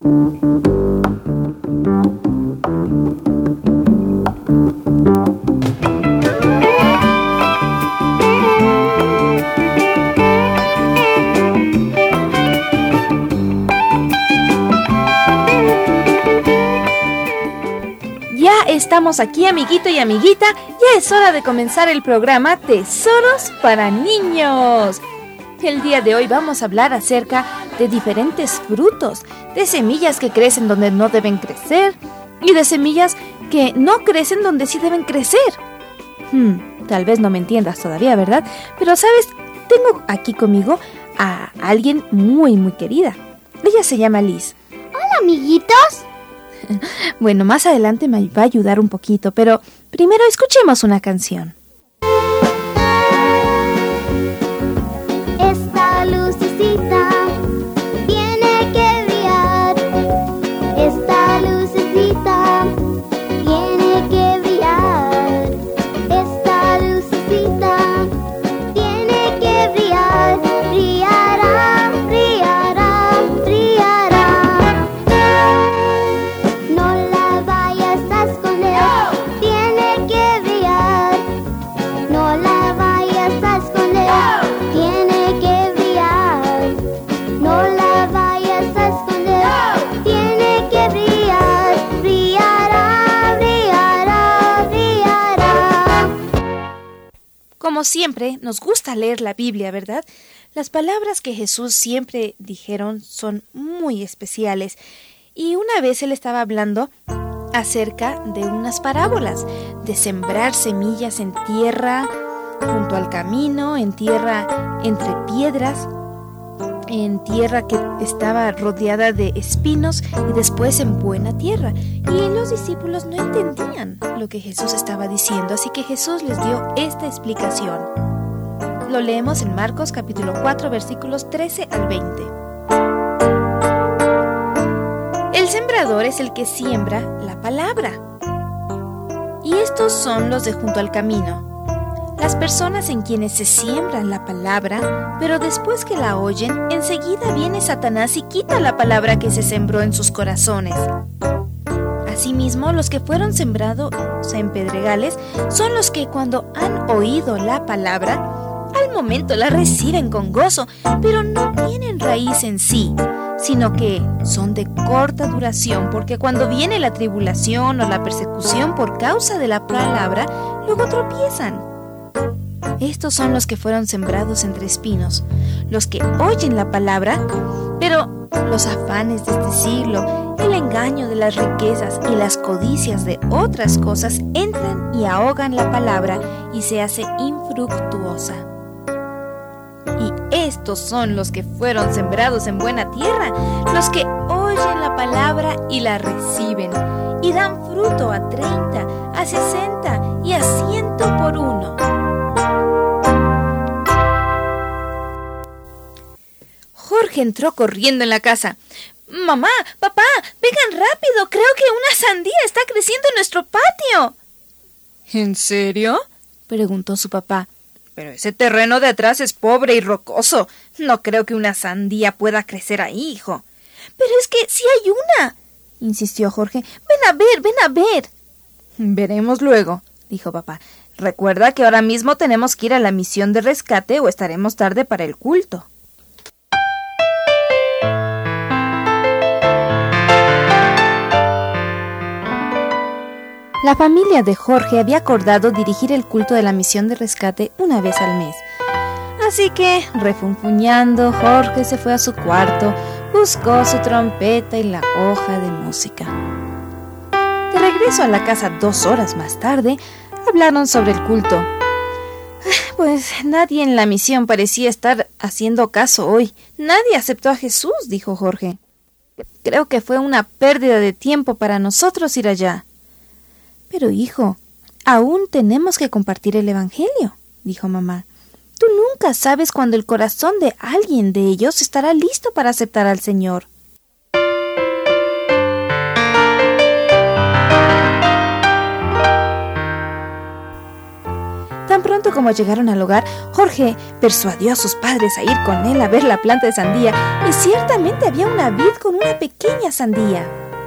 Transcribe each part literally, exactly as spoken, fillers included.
Estamos aquí, amiguito y amiguita. Ya es hora de comenzar el programa Tesoros para Niños. El día de hoy vamos a hablar acerca de diferentes frutos, de semillas que crecen donde no deben crecer y de semillas que no crecen donde sí deben crecer. Hmm, tal vez no me entiendas todavía, ¿verdad? Pero, ¿sabes? Tengo aquí conmigo a alguien muy, muy querida. Ella se llama Liz. Hola, amiguitos. Bueno, más adelante me va a ayudar un poquito, pero primero escuchemos una canción. Esta lucecita tiene que brillar. Esta lucecita tiene que brillar. Esta lucecita tiene que brillar. Brillará, brillará, brillará. No la vayas a esconder. No. Tiene que brillar. No la vayas a esconder. No. Tiene que brillar. No la vayas a esconder. No. Tiene que brillar. Brillará, brillará, brillará. Como siempre, nos gusta leer la Biblia, ¿verdad? Las palabras que Jesús siempre dijeron son muy especiales. Y una vez él estaba hablando acerca de unas parábolas, de sembrar semillas en tierra junto al camino, en tierra entre piedras, en tierra que estaba rodeada de espinos y después en buena tierra. Y los discípulos no entendían lo que Jesús estaba diciendo, así que Jesús les dio esta explicación. Lo leemos en Marcos capítulo cuatro, versículos trece al veinte. El sembrador es el que siembra la palabra. Y estos son los de junto al camino. Las personas en quienes se siembran la palabra, pero después que la oyen, enseguida viene Satanás y quita la palabra que se sembró en sus corazones. Asimismo, los que fueron sembrados en pedregales son los que cuando han oído la palabra, al momento la reciben con gozo, pero no tienen raíz en sí, sino que son de corta duración, porque cuando viene la tribulación o la persecución por causa de la palabra, luego tropiezan. Estos son los que fueron sembrados entre espinos, los que oyen la palabra, pero los afanes de este siglo, el engaño de las riquezas y las codicias de otras cosas entran y ahogan la palabra y se hace infructuosa. Y estos son los que fueron sembrados en buena tierra, los que oyen la palabra y la reciben, y dan fruto a treinta, a sesenta y a ciento por uno. Jorge entró corriendo en la casa. ¡Mamá! ¡Papá! ¡Vengan rápido! Creo que una sandía está creciendo en nuestro patio. ¿En serio?, preguntó su papá. Pero ese terreno de atrás es pobre y rocoso. No creo que una sandía pueda crecer ahí, hijo. Pero es que sí hay una, insistió Jorge. Ven a ver, ven a ver. Veremos luego, dijo papá. Recuerda que ahora mismo tenemos que ir a la misión de rescate o estaremos tarde para el culto. La familia de Jorge había acordado dirigir el culto de la misión de rescate una vez al mes. Así que, refunfuñando, Jorge se fue a su cuarto, buscó su trompeta y la hoja de música. De regreso a la casa dos horas más tarde, hablaron sobre el culto. Pues nadie en la misión parecía estar haciendo caso hoy. Nadie aceptó a Jesús, dijo Jorge. Creo que fue una pérdida de tiempo para nosotros ir allá. Pero hijo, aún tenemos que compartir el evangelio, dijo mamá. Tú nunca sabes cuándo el corazón de alguien de ellos estará listo para aceptar al Señor. Tan pronto pronto como llegaron al hogar, Jorge persuadió a sus padres a ir con él a ver la planta de sandía, y ciertamente había una vid con una pequeña sandía.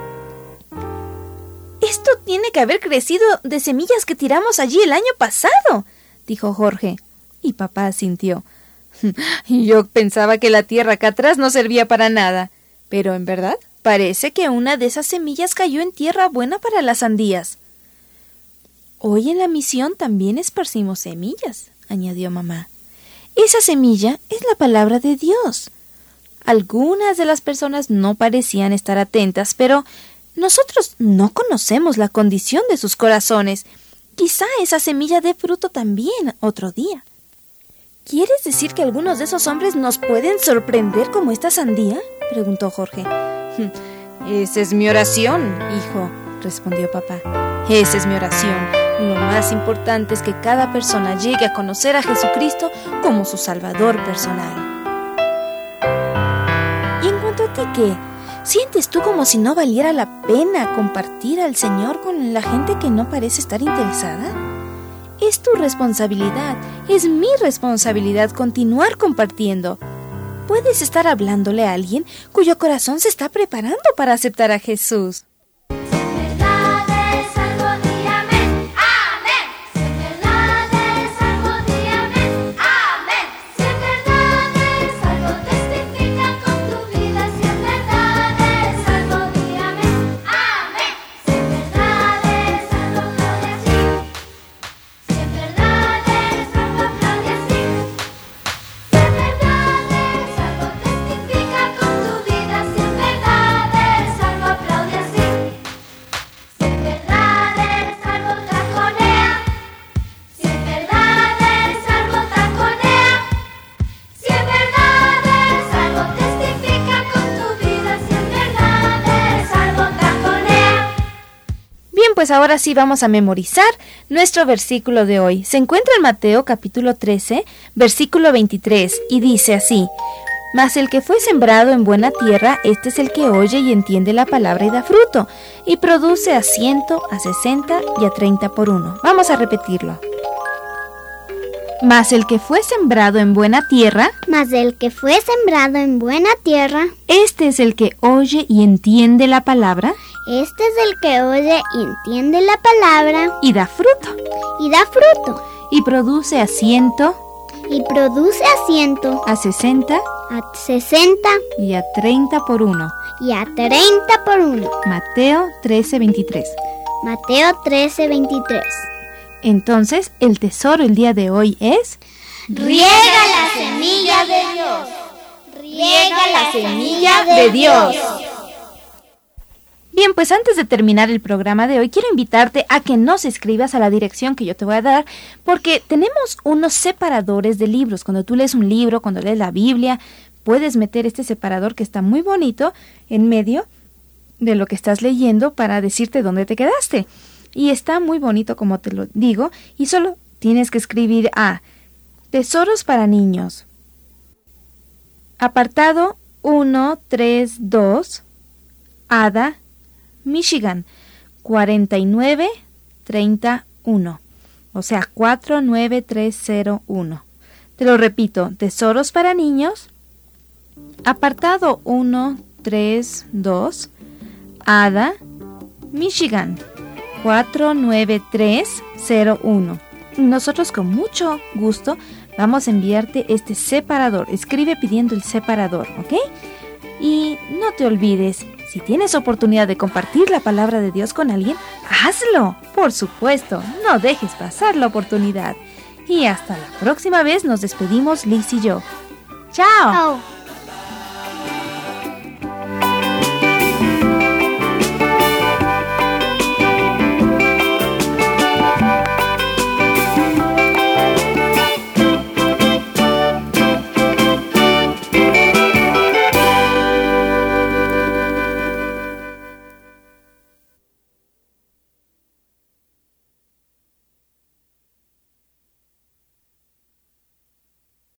«Esto tiene que haber crecido de semillas que tiramos allí el año pasado», dijo Jorge, y papá asintió. «Yo pensaba que la tierra acá atrás no servía para nada, pero en verdad parece que una de esas semillas cayó en tierra buena para las sandías». «Hoy en la misión también esparcimos semillas», añadió mamá. «Esa semilla es la palabra de Dios». Algunas de las personas no parecían estar atentas, pero nosotros no conocemos la condición de sus corazones. Quizá esa semilla dé fruto también otro día. ¿Quieres decir que algunos de esos hombres nos pueden sorprender como esta sandía?, preguntó Jorge. «Esa es mi oración, hijo», respondió papá. «Esa es mi oración. Lo más importante es que cada persona llegue a conocer a Jesucristo como su Salvador personal». ¿Y en cuanto a ti qué? ¿Sientes tú como si no valiera la pena compartir al Señor con la gente que no parece estar interesada? Es tu responsabilidad, es mi responsabilidad continuar compartiendo. Puedes estar hablándole a alguien cuyo corazón se está preparando para aceptar a Jesús. Pues ahora sí vamos a memorizar nuestro versículo de hoy. Se encuentra en Mateo capítulo trece, versículo veintitrés, y dice así: «Mas el que fue sembrado en buena tierra, este es el que oye y entiende la palabra y da fruto, y produce a ciento, a sesenta y a treinta por uno». Vamos a repetirlo. Mas el que fue sembrado en buena tierra, Mas el que fue sembrado en buena tierra, este es el que oye y entiende la palabra, este es el que oye y entiende la palabra, y da fruto, y da fruto, y produce a ciento, y produce a ciento, a sesenta, a sesenta, y a treinta por uno. y a treinta por uno. Mateo trece, veintitrés. Mateo trece, veintitrés. Entonces, el tesoro el día de hoy es: riega la semilla de Dios. Riega la semilla de Dios. Bien, pues antes de terminar el programa de hoy, quiero invitarte a que nos escribas a la dirección que yo te voy a dar, porque tenemos unos separadores de libros. Cuando tú lees un libro, cuando lees la Biblia, puedes meter este separador que está muy bonito en medio de lo que estás leyendo para decirte dónde te quedaste. Y está muy bonito, como te lo digo, y solo tienes que escribir a Tesoros para Niños, apartado ciento treinta y dos, Ada, Michigan, cuarenta y nueve treinta y uno, o sea, cuatro nueve tres cero uno. Te lo repito, Tesoros para Niños, apartado ciento treinta y dos, Ada, Michigan, cuatro nueve tres cero uno. Nosotros con mucho gusto vamos a enviarte este separador. Escribe pidiendo el separador, ¿ok? Y no te olvides, si tienes oportunidad de compartir la palabra de Dios con alguien, hazlo. Por supuesto, no dejes pasar la oportunidad. Y hasta la próxima vez nos despedimos Liz y yo. ¡Chao! Oh.